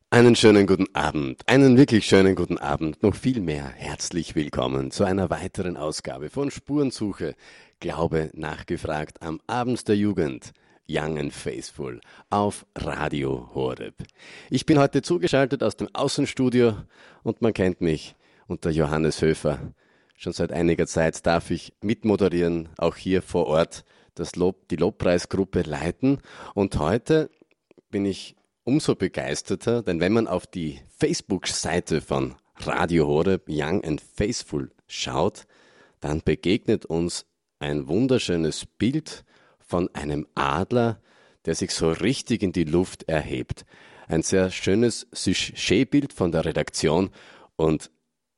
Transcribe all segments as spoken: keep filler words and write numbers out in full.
Einen schönen guten Abend, einen wirklich schönen guten Abend, noch viel mehr herzlich willkommen zu einer weiteren Ausgabe von Spurensuche, Glaube nachgefragt am Abend der Jugend, Young and Faithful, auf Radio Horeb. Ich bin heute zugeschaltet aus dem Außenstudio und man kennt mich unter Johannes Höfer. Schon seit einiger Zeit darf ich mitmoderieren, auch hier vor Ort das Lob, die Lobpreisgruppe leiten und heute bin ich umso begeisterter, denn wenn man auf die Facebook-Seite von Radio Horeb Young and Faithful schaut, dann begegnet uns ein wunderschönes Bild von einem Adler, der sich so richtig in die Luft erhebt. Ein sehr schönes Sujet-Bild von der Redaktion und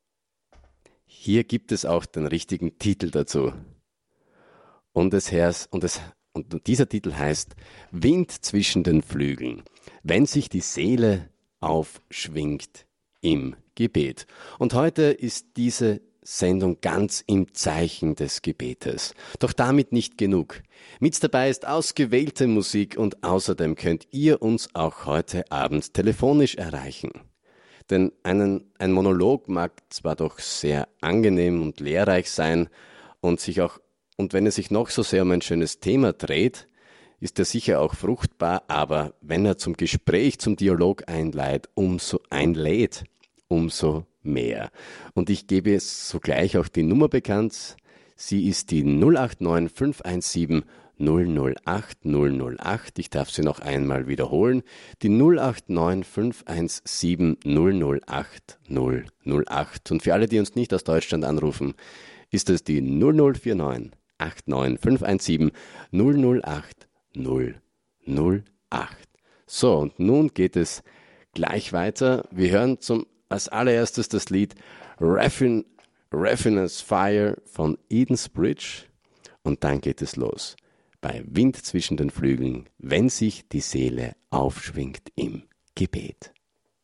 hier gibt es auch den richtigen Titel dazu. Und, es heißt, und, es, und dieser Titel heißt Wind zwischen den Flügeln, wenn sich die Seele aufschwingt im Gebet. Und heute ist diese Sendung ganz im Zeichen des Gebetes. Doch damit nicht genug. Mit dabei ist ausgewählte Musik und außerdem könnt ihr uns auch heute Abend telefonisch erreichen. Denn einen, ein Monolog mag zwar doch sehr angenehm und lehrreich sein und sich auch, und wenn es sich noch so sehr um ein schönes Thema dreht, ist er sicher auch fruchtbar, aber wenn er zum Gespräch, zum Dialog einlädt, umso, einlädt, umso mehr. Und ich gebe sogleich auch die Nummer bekannt. Sie ist die null acht neun fünf eins sieben null null acht null null acht. Ich darf sie noch einmal wiederholen. Die null acht neun fünf eins sieben null null acht null null acht. Und für alle, die uns nicht aus Deutschland anrufen, ist es die null null vier neun acht neun fünf eins sieben null null acht null null acht. So, und nun geht es gleich weiter. Wir hören zum, als allererstes das Lied Raffin, Raffinous Fire von Eden's Bridge und dann geht es los. Bei Wind zwischen den Flügeln, wenn sich die Seele aufschwingt im Gebet.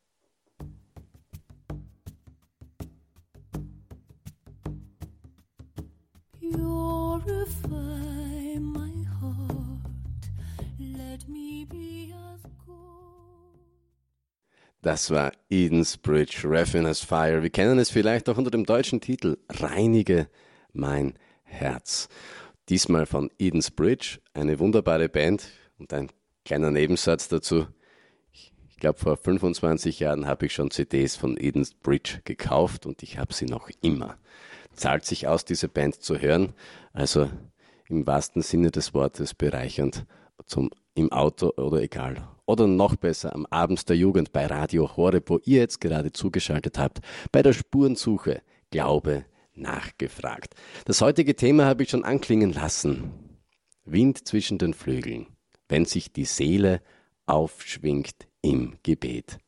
Purify my heart, let me be as gold. Das war Eden's Bridge, Raffinous Fire. Wir kennen es vielleicht auch unter dem deutschen Titel Reinige mein Herz. Diesmal von Eden's Bridge, eine wunderbare Band und ein kleiner Nebensatz dazu. Ich, ich glaube, vor fünfundzwanzig Jahren habe ich schon C Ds von Eden's Bridge gekauft und ich habe sie noch immer. Zahlt sich aus, diese Band zu hören, also im wahrsten Sinne des Wortes bereichernd zum, im Auto oder egal. Oder noch besser am Abend der Jugend bei Radio Horeb, wo ihr jetzt gerade zugeschaltet habt, bei der Spurensuche Glaube nachgefragt. Das heutige Thema habe ich schon anklingen lassen. Wind zwischen den Flügeln, wenn sich die Seele aufschwingt im Gebet.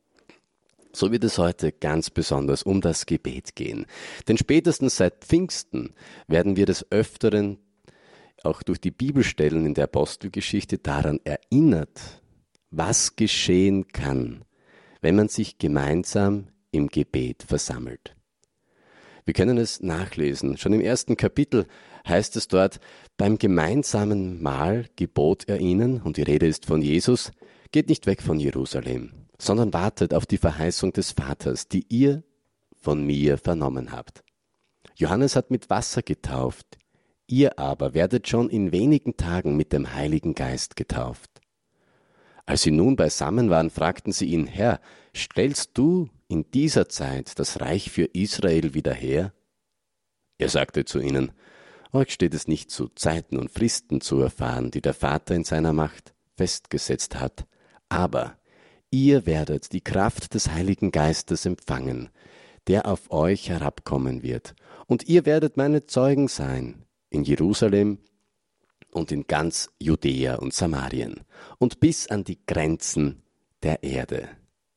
So wird es heute ganz besonders um das Gebet gehen. Denn spätestens seit Pfingsten werden wir des Öfteren auch durch die Bibelstellen in der Apostelgeschichte daran erinnert, was geschehen kann, wenn man sich gemeinsam im Gebet versammelt. Wir können es nachlesen. Schon im ersten Kapitel heißt es dort, beim gemeinsamen Mahl gebot er ihnen, und die Rede ist von Jesus, geht nicht weg von Jerusalem, sondern wartet auf die Verheißung des Vaters, die ihr von mir vernommen habt. Johannes hat mit Wasser getauft, ihr aber werdet schon in wenigen Tagen mit dem Heiligen Geist getauft. Als sie nun beisammen waren, fragten sie ihn, Herr, stellst du in dieser Zeit das Reich für Israel wieder her? Er sagte zu ihnen, euch steht es nicht zu, Zeiten und Fristen zu erfahren, die der Vater in seiner Macht festgesetzt hat, aber ihr werdet die Kraft des Heiligen Geistes empfangen, der auf euch herabkommen wird, und ihr werdet meine Zeugen sein in Jerusalem und in ganz Judäa und Samarien und bis an die Grenzen der Erde.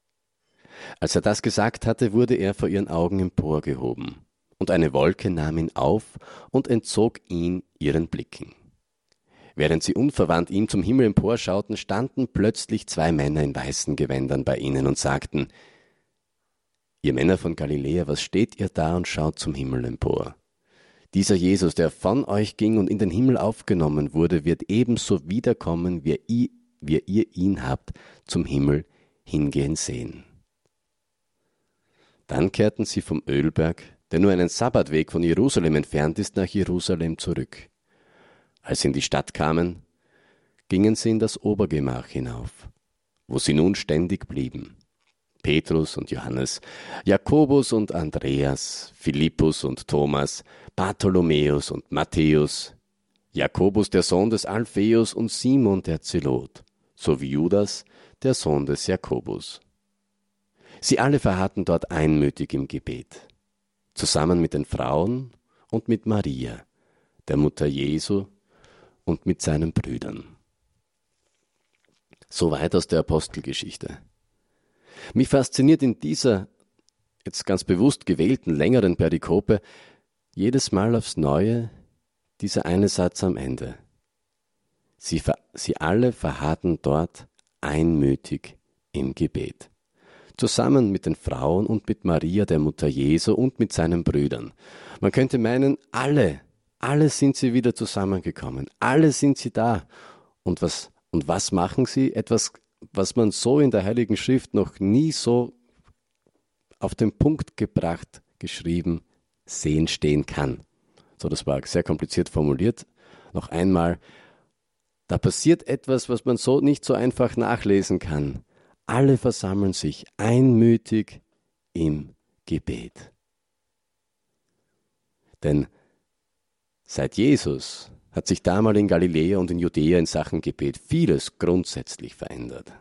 Als er das gesagt hatte, wurde er vor ihren Augen emporgehoben, und eine Wolke nahm ihn auf und entzog ihn ihren Blicken. Während sie unverwandt ihm zum Himmel emporschauten, standen plötzlich zwei Männer in weißen Gewändern bei ihnen und sagten, ihr Männer von Galiläa, was steht ihr da und schaut zum Himmel empor? Dieser Jesus, der von euch ging und in den Himmel aufgenommen wurde, wird ebenso wiederkommen, wie ihr, wie ihr ihn habt zum Himmel hingehen sehen. Dann kehrten sie vom Ölberg, der nur einen Sabbatweg von Jerusalem entfernt ist, nach Jerusalem zurück. Als sie in die Stadt kamen, gingen sie in das Obergemach hinauf, wo sie nun ständig blieben. Petrus und Johannes, Jakobus und Andreas, Philippus und Thomas, Bartholomäus und Matthäus, Jakobus der Sohn des Alpheus und Simon der Zelot, sowie Judas, der Sohn des Jakobus. Sie alle verharrten dort einmütig im Gebet, zusammen mit den Frauen und mit Maria, der Mutter Jesu, und mit seinen Brüdern. Soweit aus der Apostelgeschichte. Mich fasziniert in dieser, jetzt ganz bewusst gewählten, längeren Perikope jedes Mal aufs Neue dieser eine Satz am Ende. Sie, sie alle verharrten dort einmütig im Gebet. Zusammen mit den Frauen und mit Maria, der Mutter Jesu, und mit seinen Brüdern. Man könnte meinen, alle, alle sind sie wieder zusammengekommen. Alle sind sie da. Und was, und was machen sie? Etwas, was man so in der Heiligen Schrift noch nie so auf den Punkt gebracht, geschrieben, sehen, stehen kann. So, das war sehr kompliziert formuliert. Noch einmal, da passiert etwas, was man so nicht so einfach nachlesen kann. Alle versammeln sich einmütig im Gebet. Denn seit Jesus hat sich damals in Galiläa und in Judäa in Sachen Gebet vieles grundsätzlich verändert.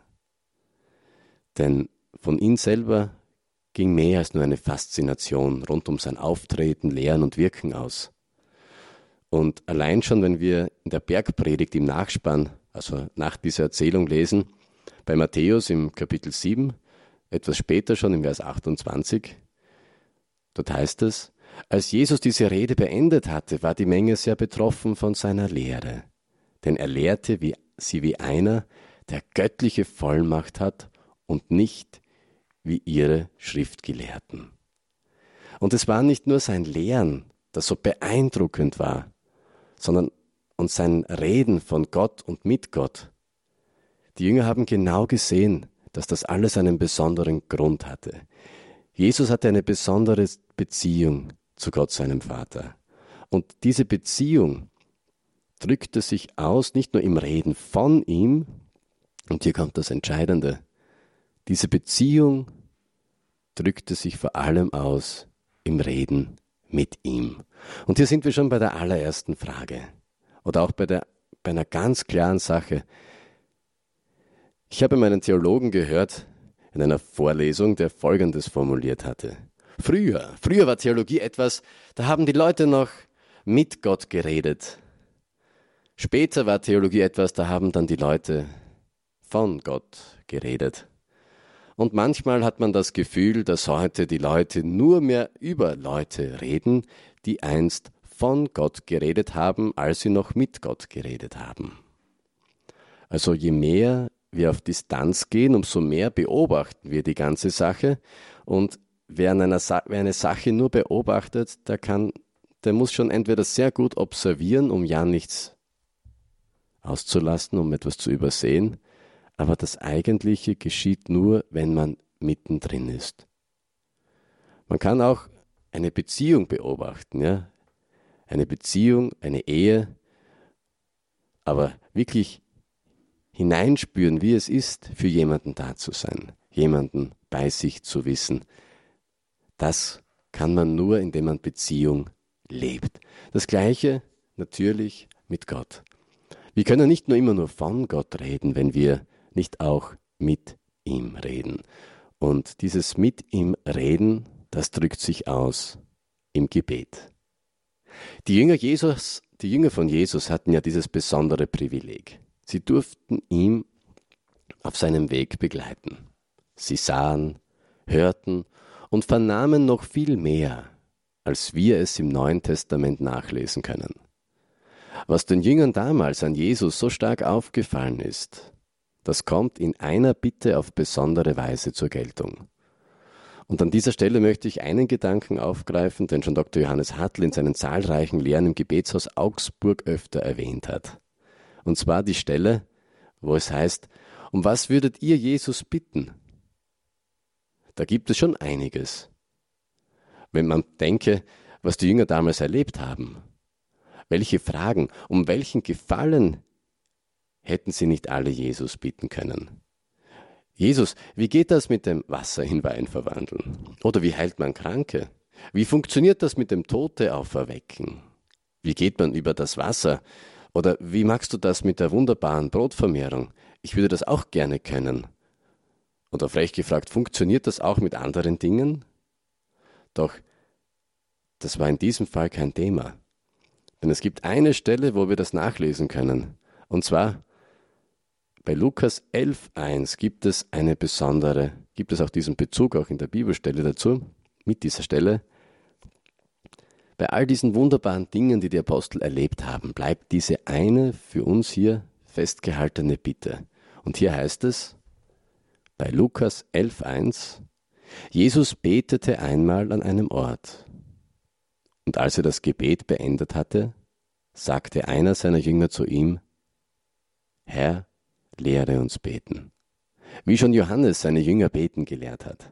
Denn von ihm selber ging mehr als nur eine Faszination rund um sein Auftreten, Lehren und Wirken aus. Und allein schon, wenn wir in der Bergpredigt im Nachspann, also nach dieser Erzählung lesen, bei Matthäus im Kapitel sieben, etwas später schon im Vers achtundzwanzig, dort heißt es, als Jesus diese Rede beendet hatte, war die Menge sehr betroffen von seiner Lehre, denn er lehrte wie, sie wie einer, der göttliche Vollmacht hat und nicht wie ihre Schriftgelehrten. Und es war nicht nur sein Lehren, das so beeindruckend war, sondern und sein Reden von Gott und mit Gott. Die Jünger haben genau gesehen, dass das alles einen besonderen Grund hatte. Jesus hatte eine besondere Beziehung zu Gott, seinem Vater. Und diese Beziehung drückte sich aus, nicht nur im Reden von ihm, und hier kommt das Entscheidende, diese Beziehung drückte sich vor allem aus im Reden mit ihm. Und hier sind wir schon bei der allerersten Frage oder auch bei, der, bei einer ganz klaren Sache. Ich habe meinen Theologen gehört in einer Vorlesung, der Folgendes formuliert hatte. Früher, früher war Theologie etwas, da haben die Leute noch mit Gott geredet. Später war Theologie etwas, da haben dann die Leute von Gott geredet. Und manchmal hat man das Gefühl, dass heute die Leute nur mehr über Leute reden, die einst von Gott geredet haben, als sie noch mit Gott geredet haben. Also je mehr wir auf Distanz gehen, umso mehr beobachten wir die ganze Sache. Und wer, an einer Sa- wer eine Sache nur beobachtet, der, kann, der muss schon entweder sehr gut observieren, um ja nichts auszulassen, um etwas zu übersehen, aber das Eigentliche geschieht nur, wenn man mittendrin ist. Man kann auch eine Beziehung beobachten, ja? Eine Beziehung, eine Ehe, aber wirklich hineinspüren, wie es ist, für jemanden da zu sein, jemanden bei sich zu wissen. Das kann man nur, indem man Beziehung lebt. Das Gleiche natürlich mit Gott. Wir können nicht nur immer nur von Gott reden, wenn wir nicht auch mit ihm reden. Und dieses mit ihm reden, das drückt sich aus im Gebet. Die Jünger Jesus, die Jünger von Jesus hatten ja dieses besondere Privileg. Sie durften ihn auf seinem Weg begleiten. Sie sahen, hörten und vernahmen noch viel mehr, als wir es im Neuen Testament nachlesen können. Was den Jüngern damals an Jesus so stark aufgefallen ist, das kommt in einer Bitte auf besondere Weise zur Geltung. Und an dieser Stelle möchte ich einen Gedanken aufgreifen, den schon Doktor Johannes Hartl in seinen zahlreichen Lehren im Gebetshaus Augsburg öfter erwähnt hat. Und zwar die Stelle, wo es heißt, um was würdet ihr Jesus bitten? da gibt es schon einiges. Wenn man denke, was die Jünger damals erlebt haben, welche Fragen, um welchen Gefallen hätten sie nicht alle Jesus bitten können? Jesus, wie geht das mit dem Wasser in Wein verwandeln? Oder wie heilt man Kranke? Wie funktioniert das mit dem Tote auferwecken? Wie geht man über das Wasser? Oder wie machst du das mit der wunderbaren Brotvermehrung? Ich würde das auch gerne können. Oder frech gefragt, funktioniert das auch mit anderen Dingen? Doch das war in diesem Fall kein Thema. Denn es gibt eine Stelle, wo wir das nachlesen können. Und zwar bei Lukas elf eins gibt es eine besondere, gibt es auch diesen Bezug auch in der Bibelstelle dazu, mit dieser Stelle. Bei all diesen wunderbaren Dingen, die die Apostel erlebt haben, bleibt diese eine für uns hier festgehaltene Bitte. Und hier heißt es, bei Lukas elf eins, Jesus betete einmal an einem Ort. Und als er das Gebet beendet hatte, sagte einer seiner Jünger zu ihm, Herr, lehre uns beten, wie schon Johannes seine Jünger beten gelehrt hat.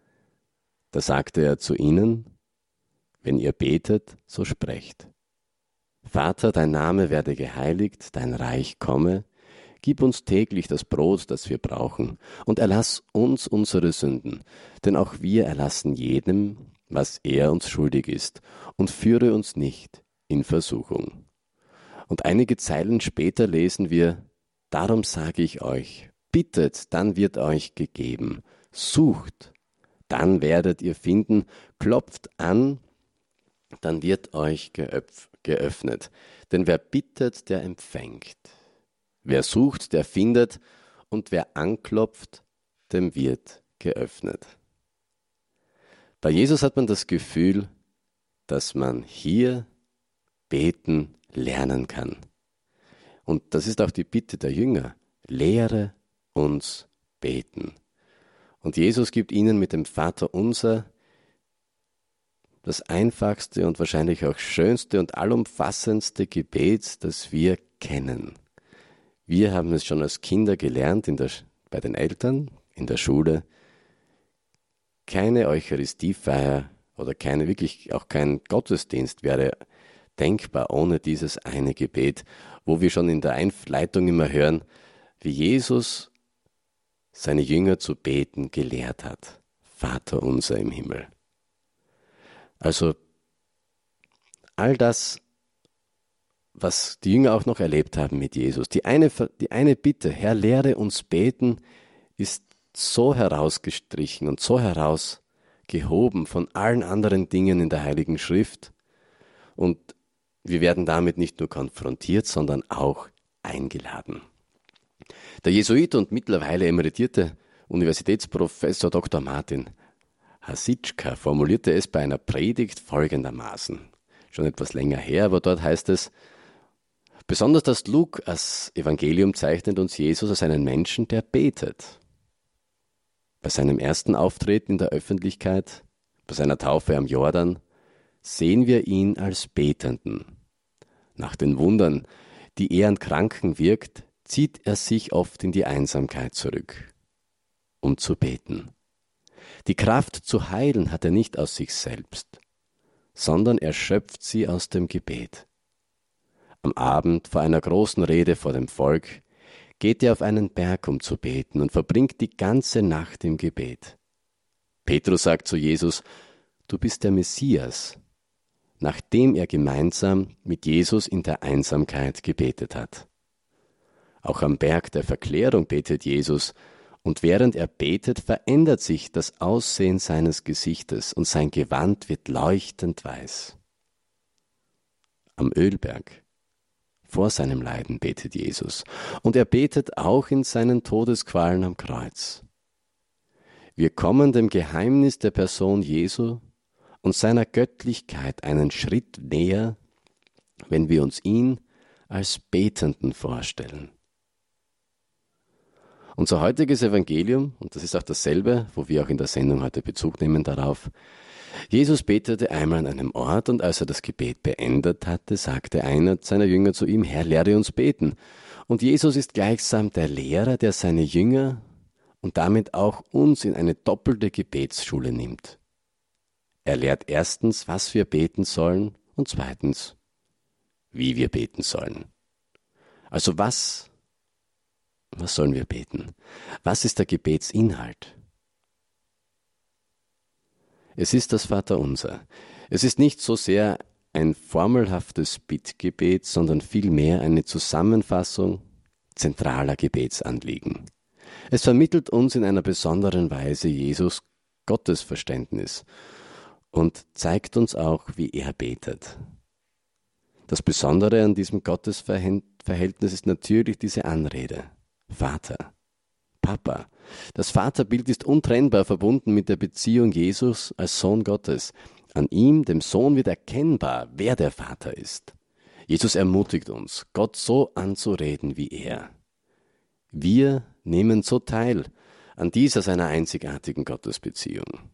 Da sagte er zu ihnen, wenn ihr betet, so sprecht. Vater, dein Name werde geheiligt, dein Reich komme, gib uns täglich das Brot, das wir brauchen, und erlass uns unsere Sünden, denn auch wir erlassen jedem, was er uns schuldig ist, und führe uns nicht in Versuchung. Und einige Zeilen später lesen wir, darum sage ich euch, bittet, dann wird euch gegeben, sucht, dann werdet ihr finden, klopft an, dann wird euch geöff- geöffnet. Denn wer bittet, der empfängt. Wer sucht, der findet, und wer anklopft, dem wird geöffnet. Bei Jesus hat man das Gefühl, dass man hier beten lernen kann. Und das ist auch die Bitte der Jünger. Lehre uns beten. Und Jesus gibt ihnen mit dem Vater unser das einfachste und wahrscheinlich auch schönste und allumfassendste Gebet, das wir kennen. Wir haben es schon als Kinder gelernt in der, bei den Eltern, in der Schule. Keine Eucharistiefeier oder keine, wirklich auch kein Gottesdienst wäre denkbar ohne dieses eine Gebet, wo wir schon in der Einleitung immer hören, wie Jesus seine Jünger zu beten gelehrt hat. Vater unser im Himmel. Also all das, was die Jünger auch noch erlebt haben mit Jesus, die eine, die eine Bitte, Herr, lehre uns beten, ist so herausgestrichen und so herausgehoben von allen anderen Dingen in der Heiligen Schrift. Und wir werden damit nicht nur konfrontiert, sondern auch eingeladen. Der Jesuit und mittlerweile emeritierte Universitätsprofessor Doktor Martin Hasitschka formulierte es bei einer Predigt folgendermaßen. Schon etwas länger her, aber dort heißt es, besonders das Lukas-Evangelium zeichnet uns Jesus als einen Menschen, der betet. Bei seinem ersten Auftreten in der Öffentlichkeit, bei seiner Taufe am Jordan, sehen wir ihn als Betenden. Nach den Wundern, die er an Kranken wirkt, zieht er sich oft in die Einsamkeit zurück, um zu beten. Die Kraft zu heilen hat er nicht aus sich selbst, sondern er schöpft sie aus dem Gebet. Am Abend vor einer großen Rede vor dem Volk geht er auf einen Berg, um zu beten, und verbringt die ganze Nacht im Gebet. Petrus sagt zu Jesus, du bist der Messias, nachdem er gemeinsam mit Jesus in der Einsamkeit gebetet hat. Auch am Berg der Verklärung betet Jesus, und während er betet, verändert sich das Aussehen seines Gesichtes und sein Gewand wird leuchtend weiß. Am Ölberg, vor seinem Leiden, betet Jesus, und er betet auch in seinen Todesqualen am Kreuz. Wir kommen dem Geheimnis der Person Jesu und seiner Göttlichkeit einen Schritt näher, wenn wir uns ihn als Betenden vorstellen. Unser heutiges Evangelium, und das ist auch dasselbe, wo wir auch in der Sendung heute Bezug nehmen darauf, Jesus betete einmal an einem Ort, und als er das Gebet beendet hatte, sagte einer seiner Jünger zu ihm, Herr, lehre uns beten. Und Jesus ist gleichsam der Lehrer, der seine Jünger und damit auch uns in eine doppelte Gebetsschule nimmt. Er lehrt erstens, was wir beten sollen und zweitens, wie wir beten sollen. Also was, was sollen wir beten? Was ist der Gebetsinhalt? Es ist das Vaterunser. Es ist nicht so sehr ein formelhaftes Bittgebet, sondern vielmehr eine Zusammenfassung zentraler Gebetsanliegen. Es vermittelt uns in einer besonderen Weise Jesus Gottesverständnis und zeigt uns auch, wie er betet. Das Besondere an diesem Gottesverhältnis ist natürlich diese Anrede. Vater, Papa. Das Vaterbild ist untrennbar verbunden mit der Beziehung Jesus als Sohn Gottes. An ihm, dem Sohn, wird erkennbar, wer der Vater ist. Jesus ermutigt uns, Gott so anzureden wie er. Wir nehmen so teil an dieser seiner einzigartigen Gottesbeziehung.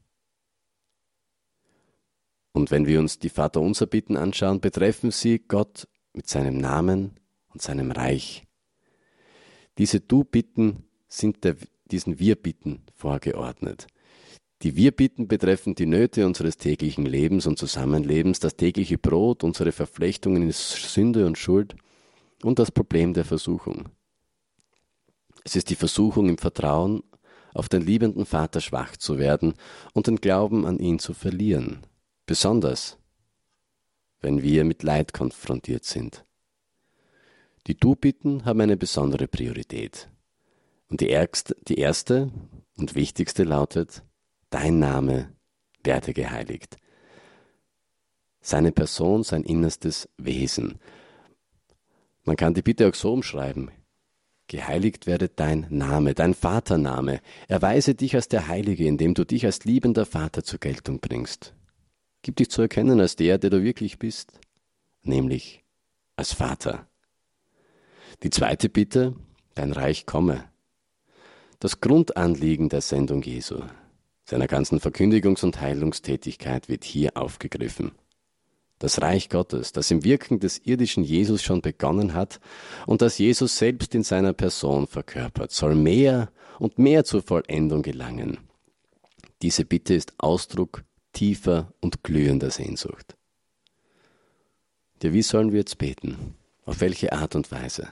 Und wenn wir uns die Vaterunser-Bitten anschauen, betreffen sie Gott mit seinem Namen und seinem Reich. Diese Du-Bitten sind der, diesen Wir-Bitten vorgeordnet. Die Wir-Bitten betreffen die Nöte unseres täglichen Lebens und Zusammenlebens, das tägliche Brot, unsere Verflechtungen in Sünde und Schuld und das Problem der Versuchung. Es ist die Versuchung, im Vertrauen auf den liebenden Vater schwach zu werden und den Glauben an ihn zu verlieren. Besonders, wenn wir mit Leid konfrontiert sind. Die Du-Bitten haben eine besondere Priorität. Und die erste, die erste und wichtigste lautet, dein Name werde geheiligt. Seine Person, sein innerstes Wesen. Man kann die Bitte auch so umschreiben. Geheiligt werde dein Name, dein Vatername. Erweise dich als der Heilige, indem du dich als liebender Vater zur Geltung bringst. Gib dich zu erkennen als der, der du wirklich bist, nämlich als Vater. Die zweite Bitte, dein Reich komme. Das Grundanliegen der Sendung Jesu, seiner ganzen Verkündigungs- und Heilungstätigkeit wird hier aufgegriffen. Das Reich Gottes, das im Wirken des irdischen Jesus schon begonnen hat und das Jesus selbst in seiner Person verkörpert, soll mehr und mehr zur Vollendung gelangen. Diese Bitte ist Ausdruck tiefer und glühender Sehnsucht. Ja, wie sollen wir jetzt beten? Auf welche Art und Weise?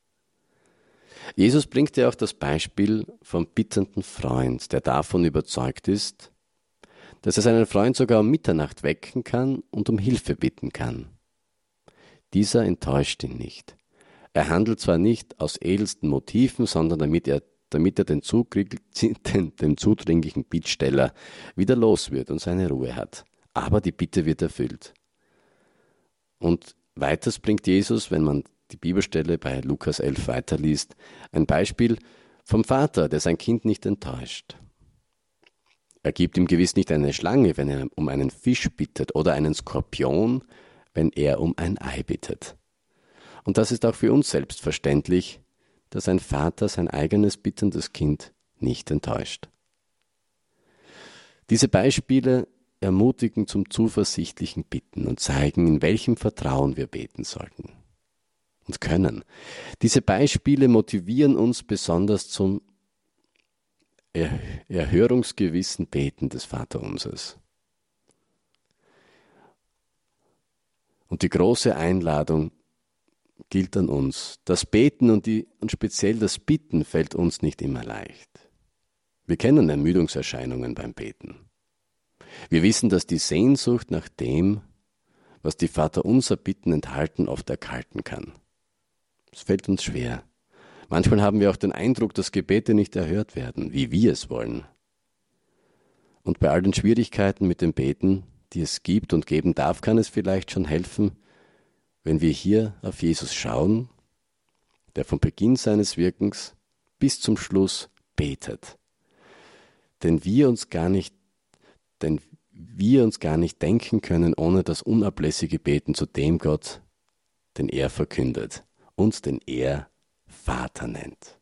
Jesus bringt ja auch das Beispiel vom bittenden Freund, der davon überzeugt ist, dass er seinen Freund sogar um Mitternacht wecken kann und um Hilfe bitten kann. Dieser enttäuscht ihn nicht. Er handelt zwar nicht aus edelsten Motiven, sondern damit er, damit er den, den, den zudringlichen Bittsteller wieder los wird und seine Ruhe hat. Aber die Bitte wird erfüllt. Und weiters bringt Jesus, wenn man die Bibelstelle bei Lukas elf weiterliest, ein Beispiel vom Vater, der sein Kind nicht enttäuscht. Er gibt ihm gewiss nicht eine Schlange, wenn er um einen Fisch bittet, oder einen Skorpion, wenn er um ein Ei bittet. Und das ist auch für uns selbstverständlich, dass ein Vater sein eigenes bittendes Kind nicht enttäuscht. Diese Beispiele ermutigen zum zuversichtlichen Bitten und zeigen, in welchem Vertrauen wir beten sollten und können. Diese Beispiele motivieren uns besonders zum er- erhörungsgewissen Beten des Vaterunsers. Und die große Einladung gilt an uns. Das Beten und, die, und speziell das Bitten fällt uns nicht immer leicht. Wir kennen Ermüdungserscheinungen beim Beten. Wir wissen, dass die Sehnsucht nach dem, was die Vaterunser Bitten enthalten, oft erkalten kann. Es fällt uns schwer. Manchmal haben wir auch den Eindruck, dass Gebete nicht erhört werden, wie wir es wollen. Und bei all den Schwierigkeiten mit dem Beten, die es gibt und geben darf, kann es vielleicht schon helfen, wenn wir hier auf Jesus schauen, der vom Beginn seines Wirkens bis zum Schluss betet. Denn wir uns gar nicht, denn wir uns gar nicht denken können, ohne das unablässige Beten zu dem Gott, den er verkündet und den er Vater nennt.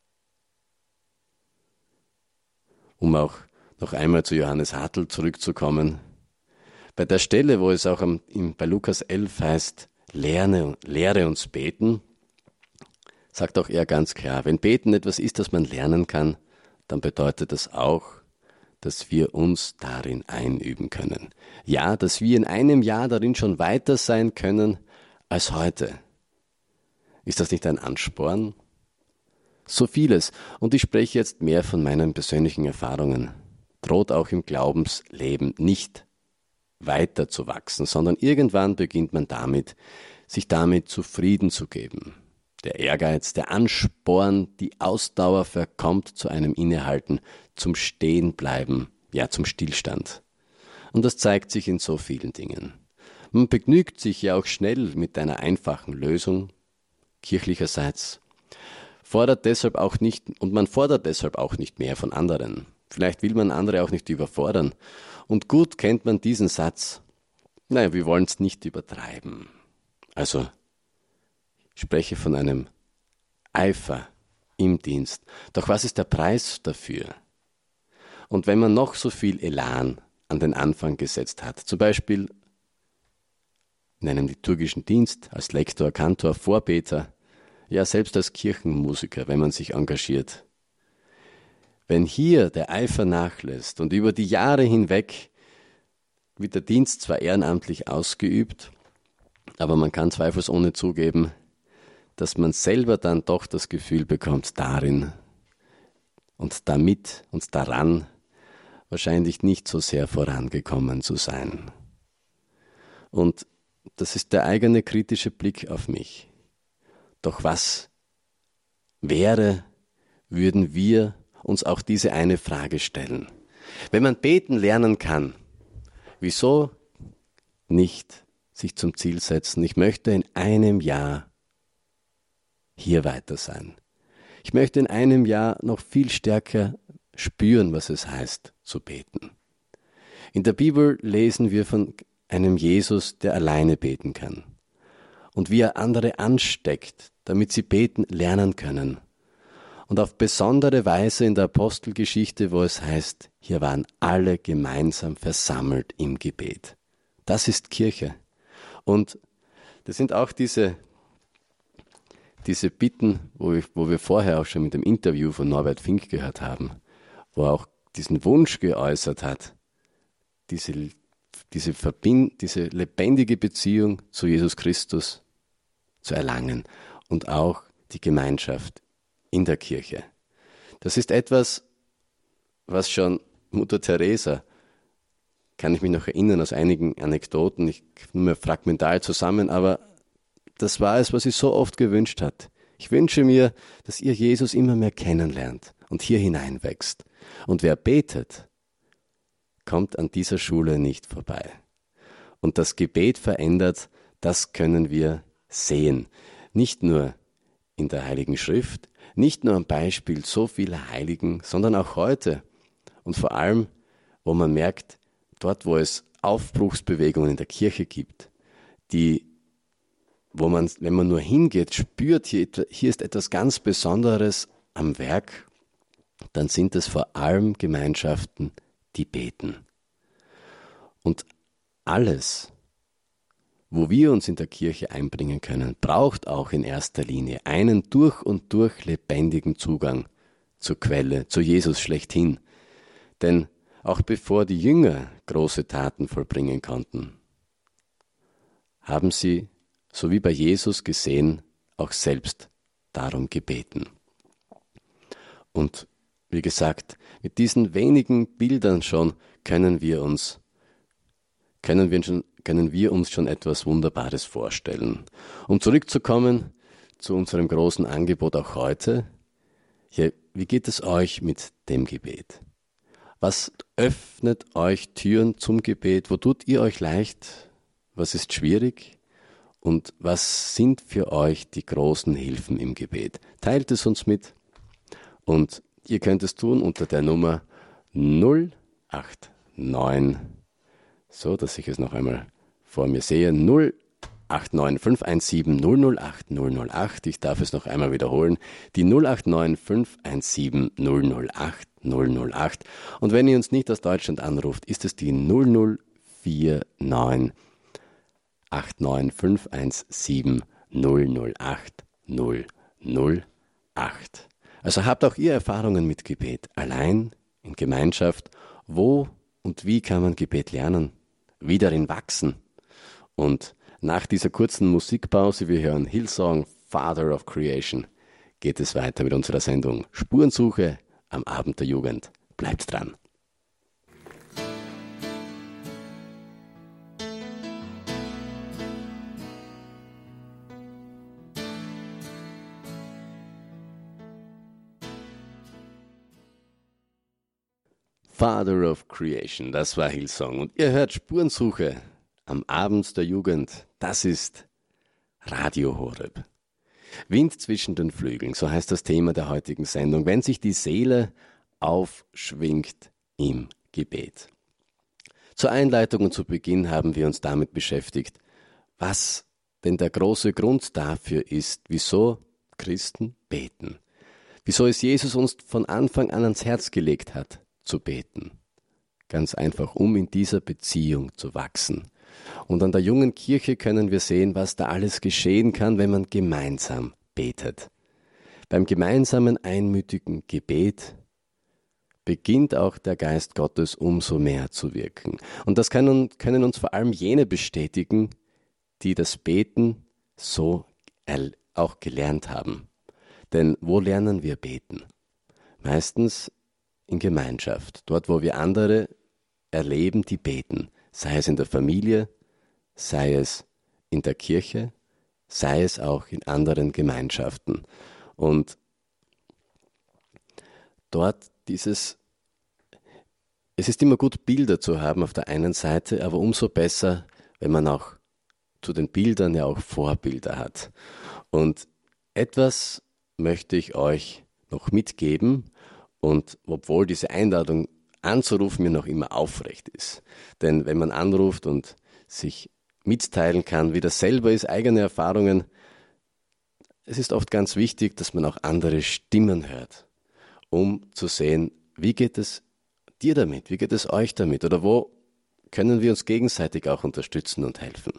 Um auch noch einmal zu Johannes Hartl zurückzukommen, bei der Stelle, wo es auch am, im, bei Lukas elf heißt, lerne, lehre uns beten, sagt auch er ganz klar, wenn Beten etwas ist, das man lernen kann, dann bedeutet das auch, dass wir uns darin einüben können. Ja, dass wir in einem Jahr darin schon weiter sein können als heute. Ist das nicht ein Ansporn? So vieles, und ich spreche jetzt mehr von meinen persönlichen Erfahrungen, droht auch im Glaubensleben nicht weiter zu wachsen, sondern irgendwann beginnt man damit, sich damit zufrieden zu geben. Der Ehrgeiz, der Ansporn, die Ausdauer verkommt zu einem Innehalten, zum Stehenbleiben, ja zum Stillstand. Und das zeigt sich in so vielen Dingen. Man begnügt sich ja auch schnell mit einer einfachen Lösung, kirchlicherseits, fordert deshalb auch nicht, und man fordert deshalb auch nicht mehr von anderen. Vielleicht will man andere auch nicht überfordern. Und gut kennt man diesen Satz, naja, wir wollen es nicht übertreiben. Also, ich spreche von einem Eifer im Dienst. Doch was ist der Preis dafür? Und wenn man noch so viel Elan an den Anfang gesetzt hat, zum Beispiel in einem liturgischen Dienst, als Lektor, Kantor, Vorbeter, ja selbst als Kirchenmusiker, wenn man sich engagiert. Wenn hier der Eifer nachlässt und über die Jahre hinweg wird der Dienst zwar ehrenamtlich ausgeübt, aber man kann zweifelsohne zugeben, dass man selber dann doch das Gefühl bekommt, darin und damit und daran wahrscheinlich nicht so sehr vorangekommen zu sein. Und das ist der eigene kritische Blick auf mich. Doch was wäre, würden wir uns auch diese eine Frage stellen? Wenn man beten lernen kann, wieso nicht sich zum Ziel setzen, ich möchte in einem Jahr hier weiter sein. Ich möchte in einem Jahr noch viel stärker spüren, was es heißt, zu beten. In der Bibel lesen wir von einem Jesus, der alleine beten kann. Und wie er andere ansteckt, damit sie beten lernen können. Und auf besondere Weise in der Apostelgeschichte, wo es heißt, hier waren alle gemeinsam versammelt im Gebet. Das ist Kirche. Und das sind auch diese, diese Bitten, wo wir, wo wir vorher auch schon mit dem Interview von Norbert Fink gehört haben, wo er auch diesen Wunsch geäußert hat, diese, diese, Verbind, diese lebendige Beziehung zu Jesus Christus zu erlangen und auch die Gemeinschaft in der Kirche. Das ist etwas, was schon Mutter Teresa, kann ich mich noch erinnern aus einigen Anekdoten, ich nur mehr fragmental zusammen, aber das war es, was sie so oft gewünscht hat. Ich wünsche mir, dass ihr Jesus immer mehr kennenlernt und hier hineinwächst. Und wer betet, kommt an dieser Schule nicht vorbei. Und das Gebet verändert, das können wir sehen. Nicht nur in der Heiligen Schrift, nicht nur am Beispiel so vieler Heiligen, sondern auch heute. Und vor allem, wo man merkt, dort, wo es Aufbruchsbewegungen in der Kirche gibt, die, wo man, wenn man nur hingeht, spürt, hier, hier ist etwas ganz Besonderes am Werk, dann sind es vor allem Gemeinschaften, die beten. Und alles, wo wir uns in der Kirche einbringen können, braucht auch in erster Linie einen durch und durch lebendigen Zugang zur Quelle, zu Jesus schlechthin. Denn auch bevor die Jünger große Taten vollbringen konnten, haben sie, so wie bei Jesus gesehen, auch selbst darum gebeten. Und wie gesagt, mit diesen wenigen Bildern schon können wir uns, können wir schon, können wir uns schon etwas Wunderbares vorstellen. Um zurückzukommen zu unserem großen Angebot auch heute, ja, wie geht es euch mit dem Gebet? Was öffnet euch Türen zum Gebet? Wo tut ihr euch leicht? Was ist schwierig? Und was sind für euch die großen Hilfen im Gebet? Teilt es uns mit. Und ihr könnt es tun unter der Nummer null acht neun, so dass ich es noch einmal vor mir sehe, null acht neun fünf eins sieben null null acht null null acht. Ich darf es noch einmal wiederholen. Die null acht neun fünf eins sieben null null acht null null acht. Und wenn ihr uns nicht aus Deutschland anruft, ist es die null null vier neun acht neun fünf eins sieben null null acht null null acht. Also habt auch ihr Erfahrungen mit Gebet, allein, in Gemeinschaft. Wo und wie kann man Gebet lernen? Wie darin wachsen? Und nach dieser kurzen Musikpause, wir hören Hillsong, Father of Creation, geht es weiter mit unserer Sendung Spurensuche am Abend der Jugend. Bleibt dran. Father of Creation, das war Hillsong. Und ihr hört Spurensuche am Abend der Jugend. Das ist Radio Horeb. Wind zwischen den Flügeln, so heißt das Thema der heutigen Sendung, wenn sich die Seele aufschwingt im Gebet. Zur Einleitung und zu Beginn haben wir uns damit beschäftigt, was denn der große Grund dafür ist, wieso Christen beten. Wieso es Jesus uns von Anfang an ans Herz gelegt hat, zu beten. Ganz einfach, um in dieser Beziehung zu wachsen. Und an der jungen Kirche können wir sehen, was da alles geschehen kann, wenn man gemeinsam betet. Beim gemeinsamen einmütigen Gebet beginnt auch der Geist Gottes umso mehr zu wirken. Und das können, können uns vor allem jene bestätigen, die das Beten so auch gelernt haben. Denn wo lernen wir beten? Meistens in Gemeinschaft, dort wo wir andere erleben, die beten, sei es in der Familie, sei es in der Kirche, sei es auch in anderen Gemeinschaften. Und dort dieses, es ist immer gut, Bilder zu haben auf der einen Seite, aber umso besser, wenn man auch zu den Bildern ja auch Vorbilder hat. Und etwas möchte ich euch noch mitgeben, und obwohl diese Einladung anzurufen mir noch immer aufrecht ist. Denn wenn man anruft und sich mitteilen kann, wie das selber ist, eigene Erfahrungen, es ist oft ganz wichtig, dass man auch andere Stimmen hört, um zu sehen, wie geht es dir damit, wie geht es euch damit oder wo können wir uns gegenseitig auch unterstützen und helfen.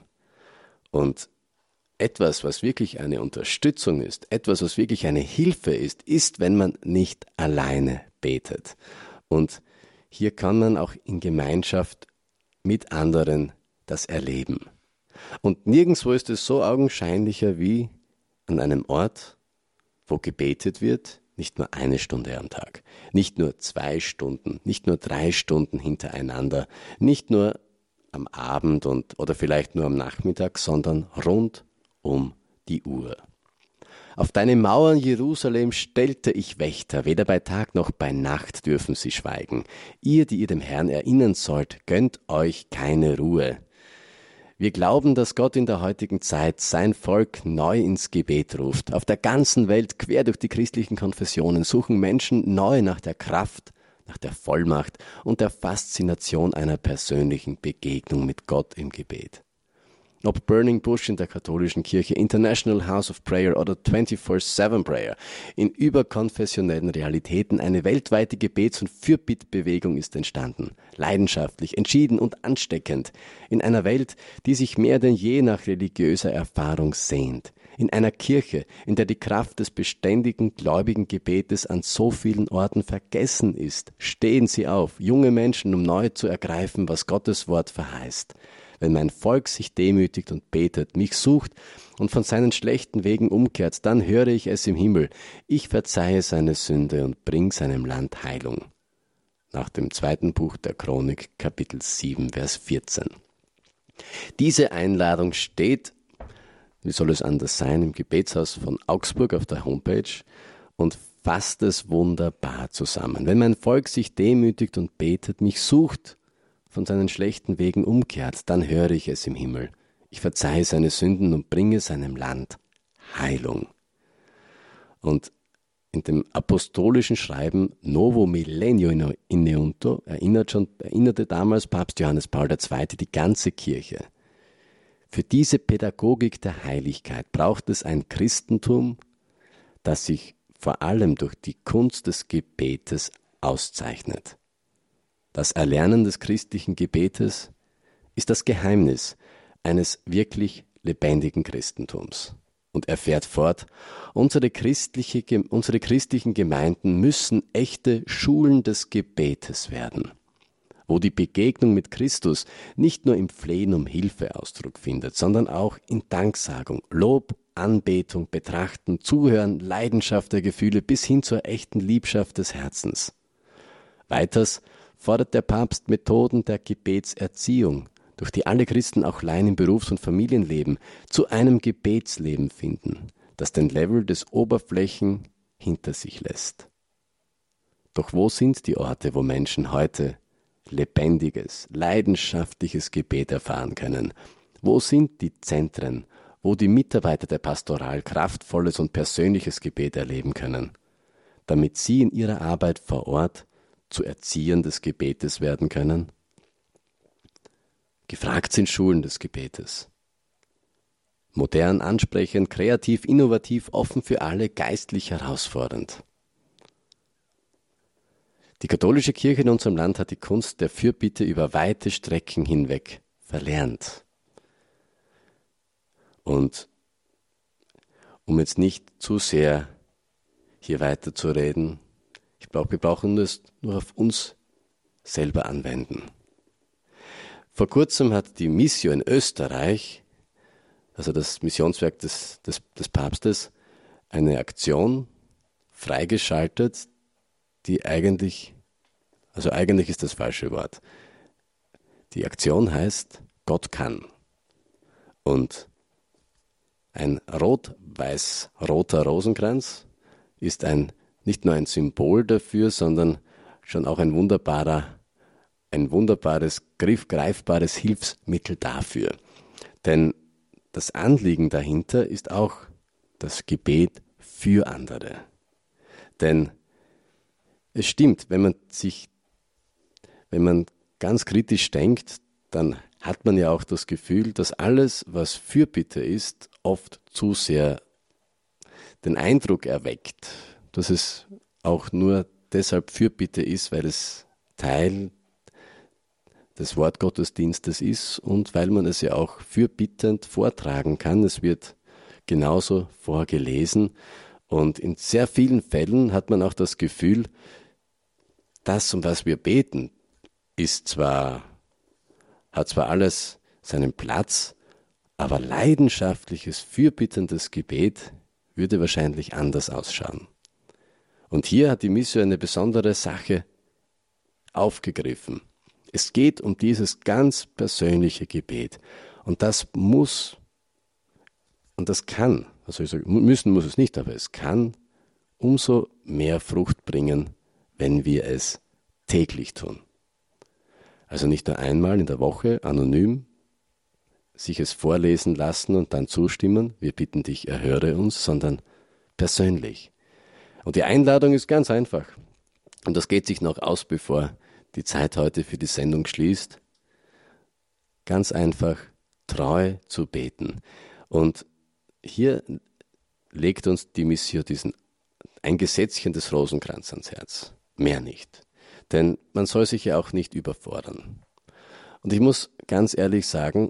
Und etwas, was wirklich eine Unterstützung ist, etwas, was wirklich eine Hilfe ist, ist, wenn man nicht alleine betet. Und hier kann man auch in Gemeinschaft mit anderen das erleben. Und nirgendwo ist es so augenscheinlicher wie an einem Ort, wo gebetet wird, nicht nur eine Stunde am Tag, nicht nur zwei Stunden, nicht nur drei Stunden hintereinander, nicht nur am Abend und, oder vielleicht nur am Nachmittag, sondern rund um die Uhr. Auf deine Mauern, Jerusalem, stellte ich Wächter, weder bei Tag noch bei Nacht dürfen sie schweigen. Ihr, die ihr dem Herrn erinnern sollt, gönnt euch keine Ruhe. Wir glauben, dass Gott in der heutigen Zeit sein Volk neu ins Gebet ruft. Auf der ganzen Welt, quer durch die christlichen Konfessionen, suchen Menschen neu nach der Kraft, nach der Vollmacht und der Faszination einer persönlichen Begegnung mit Gott im Gebet. Ob Burning Bush in der katholischen Kirche, International House of Prayer oder vierundzwanzig sieben Prayer, in überkonfessionellen Realitäten eine weltweite Gebets- und Fürbittbewegung ist entstanden. Leidenschaftlich, entschieden und ansteckend. In einer Welt, die sich mehr denn je nach religiöser Erfahrung sehnt. In einer Kirche, in der die Kraft des beständigen gläubigen Gebetes an so vielen Orten vergessen ist, stehen sie auf, junge Menschen, um neu zu ergreifen, was Gottes Wort verheißt. Wenn mein Volk sich demütigt und betet, mich sucht und von seinen schlechten Wegen umkehrt, dann höre ich es im Himmel. Ich verzeihe seine Sünde und bring seinem Land Heilung. Nach dem zweiten Buch der Chronik, Kapitel sieben, Vers vierzehn. Diese Einladung steht, wie soll es anders sein, im Gebetshaus von Augsburg auf der Homepage und fasst es wunderbar zusammen. Wenn mein Volk sich demütigt und betet, mich sucht, von seinen schlechten Wegen umkehrt, dann höre ich es im Himmel. Ich verzeihe seine Sünden und bringe seinem Land Heilung. Und in dem apostolischen Schreiben Novo Millennio in Neunto erinnert schon, erinnerte damals Papst Johannes Paul der Zweite die ganze Kirche. Für diese Pädagogik der Heiligkeit braucht es ein Christentum, das sich vor allem durch die Kunst des Gebetes auszeichnet. Das Erlernen des christlichen Gebetes ist das Geheimnis eines wirklich lebendigen Christentums. Und er fährt fort, unsere, christliche, unsere christlichen Gemeinden müssen echte Schulen des Gebetes werden, wo die Begegnung mit Christus nicht nur im Flehen um Hilfe Ausdruck findet, sondern auch in Danksagung, Lob, Anbetung, Betrachten, Zuhören, Leidenschaft der Gefühle bis hin zur echten Liebschaft des Herzens. Weiters fordert der Papst Methoden der Gebetserziehung, durch die alle Christen auch Laien im Berufs- und Familienleben zu einem Gebetsleben finden, das den Level des Oberflächen hinter sich lässt. Doch wo sind die Orte, wo Menschen heute lebendiges, leidenschaftliches Gebet erfahren können? Wo sind die Zentren, wo die Mitarbeiter der Pastoral kraftvolles und persönliches Gebet erleben können, damit sie in ihrer Arbeit vor Ort zu Erziehern des Gebetes werden können? Gefragt sind Schulen des Gebetes. Modern, ansprechend, kreativ, innovativ, offen für alle, geistlich herausfordernd. Die katholische Kirche in unserem Land hat die Kunst der Fürbitte über weite Strecken hinweg verlernt. Und um jetzt nicht zu sehr hier weiter zu reden, ich glaube, wir brauchen es nur auf uns selber anwenden. Vor kurzem hat die Missio in Österreich, also das Missionswerk des, des, des Papstes, eine Aktion freigeschaltet, die eigentlich, also eigentlich ist das falsche Wort. Die Aktion heißt Gott kann. Und ein rot-weiß-roter Rosenkranz ist ein, nicht nur ein Symbol dafür, sondern schon auch ein wunderbarer ein wunderbares, greifbares Hilfsmittel dafür. Denn das Anliegen dahinter ist auch das Gebet für andere. Denn es stimmt, wenn man sich, wenn man ganz kritisch denkt, dann hat man ja auch das Gefühl, dass alles, was Fürbitte ist, oft zu sehr den Eindruck erweckt, dass es auch nur deshalb Fürbitte ist, weil es Teil des Wortgottesdienstes ist und weil man es ja auch fürbittend vortragen kann. Es wird genauso vorgelesen und in sehr vielen Fällen hat man auch das Gefühl, das, um was wir beten, ist zwar, hat zwar alles seinen Platz, aber leidenschaftliches, fürbittendes Gebet würde wahrscheinlich anders ausschauen. Und hier hat die Missio eine besondere Sache aufgegriffen. Es geht um dieses ganz persönliche Gebet. Und das muss, und das kann, also ich sage, müssen muss es nicht, aber es kann umso mehr Frucht bringen, wenn wir es täglich tun. Also nicht nur einmal in der Woche anonym sich es vorlesen lassen und dann zustimmen, wir bitten dich, erhöre uns, sondern persönlich. Und die Einladung ist ganz einfach. Und das geht sich noch aus, bevor die Zeit heute für die Sendung schließt. Ganz einfach, treu zu beten. Und hier legt uns die Missio diesen, ein Gesetzchen des Rosenkranz ans Herz. Mehr nicht. Denn man soll sich ja auch nicht überfordern. Und ich muss ganz ehrlich sagen,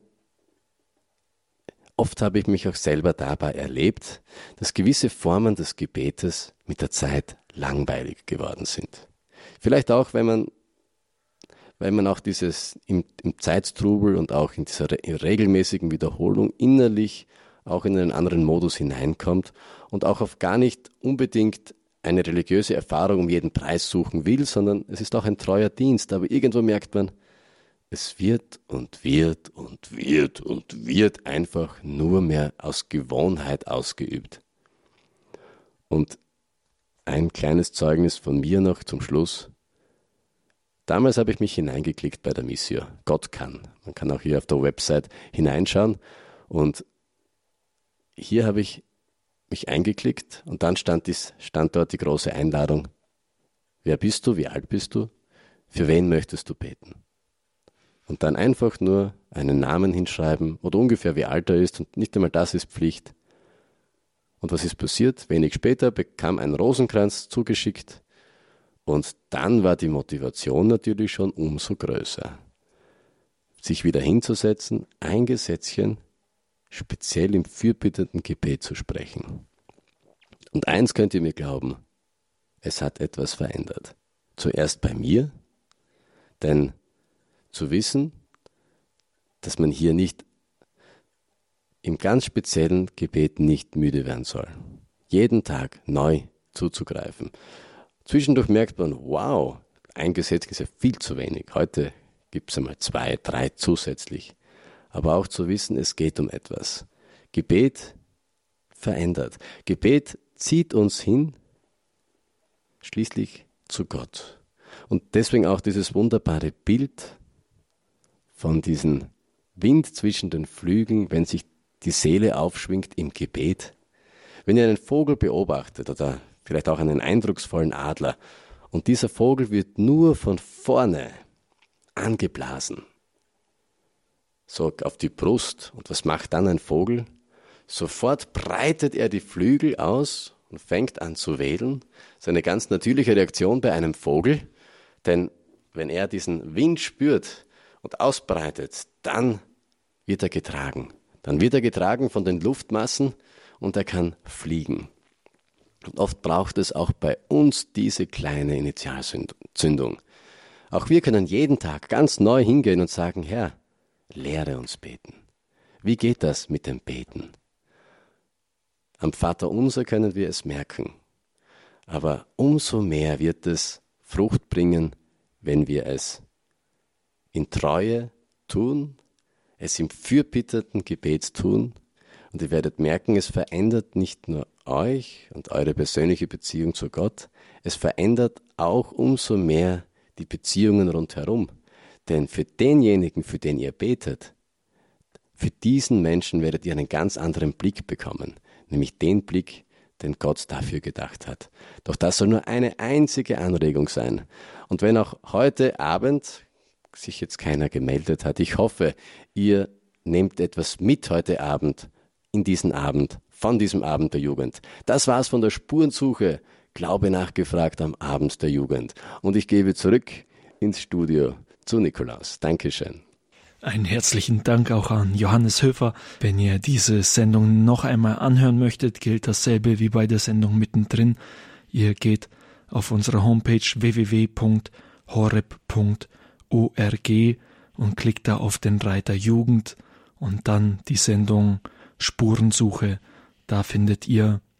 oft habe ich mich auch selber dabei erlebt, dass gewisse Formen des Gebetes mit der Zeit langweilig geworden sind. Vielleicht auch, wenn man weil man auch dieses im, im Zeitstrubel und auch in dieser re regelmäßigen Wiederholung innerlich auch in einen anderen Modus hineinkommt und auch auf gar nicht unbedingt eine religiöse Erfahrung um jeden Preis suchen will, sondern es ist auch ein treuer Dienst. Aber irgendwo merkt man, es wird und wird und wird und wird einfach nur mehr aus Gewohnheit ausgeübt. Und ein kleines Zeugnis von mir noch zum Schluss. Damals habe ich mich hineingeklickt bei der Missio. Gott kann. Man kann auch hier auf der Website hineinschauen. Und hier habe ich mich eingeklickt und dann stand, dies, stand dort die große Einladung. Wer bist du? Wie alt bist du? Für wen möchtest du beten? Und dann einfach nur einen Namen hinschreiben oder ungefähr wie alt er ist und nicht einmal das ist Pflicht. Und was ist passiert? Wenig später bekam ein Rosenkranz zugeschickt. Und dann war die Motivation natürlich schon umso größer. Sich wieder hinzusetzen, ein Gesetzchen speziell im fürbittenden Gebet zu sprechen. Und eins könnt ihr mir glauben, es hat etwas verändert. Zuerst bei mir, denn zu wissen, dass man hier nicht im ganz speziellen Gebet nicht müde werden soll. Jeden Tag neu zuzugreifen. Zwischendurch merkt man, wow, ein Gesetz ist ja viel zu wenig. Heute gibt es einmal zwei, drei zusätzlich. Aber auch zu wissen, es geht um etwas. Gebet verändert. Gebet zieht uns hin, schließlich zu Gott. Und deswegen auch dieses wunderbare Bild von diesem Wind zwischen den Flügeln, wenn sich die Seele aufschwingt im Gebet. Wenn ihr einen Vogel beobachtet oder vielleicht auch einen eindrucksvollen Adler und dieser Vogel wird nur von vorne angeblasen, so auf die Brust. Und was macht dann ein Vogel? Sofort breitet er die Flügel aus und fängt an zu wedeln. Das ist eine ganz natürliche Reaktion bei einem Vogel, denn wenn er diesen Wind spürt und ausbreitet, dann wird er getragen. Dann wird er getragen von den Luftmassen und er kann fliegen. Und oft braucht es auch bei uns diese kleine Initialzündung. Auch wir können jeden Tag ganz neu hingehen und sagen, Herr, lehre uns beten. Wie geht das mit dem Beten? Am Vaterunser können wir es merken. Aber umso mehr wird es Frucht bringen, wenn wir es in Treue tun, es im fürbittenden Gebet tun. Und ihr werdet merken, es verändert nicht nur euch und eure persönliche Beziehung zu Gott, es verändert auch umso mehr die Beziehungen rundherum. Denn für denjenigen, für den ihr betet, für diesen Menschen werdet ihr einen ganz anderen Blick bekommen, nämlich den Blick, den Gott dafür gedacht hat. Doch das soll nur eine einzige Anregung sein. Und wenn auch heute Abend sich jetzt keiner gemeldet hat, ich hoffe, ihr nehmt etwas mit heute Abend, in diesen Abend, von diesem Abend der Jugend. Das war's von der Spurensuche, Glaube nachgefragt am Abend der Jugend. Und ich gebe zurück ins Studio zu Nikolaus. Dankeschön. Einen herzlichen Dank auch an Johannes Höfer. Wenn ihr diese Sendung noch einmal anhören möchtet, gilt dasselbe wie bei der Sendung mittendrin. Ihr geht auf unsere Homepage w w w punkt horeb punkt org und klickt da auf den Reiter Jugend und dann die Sendung Spurensuche. Da findet ihr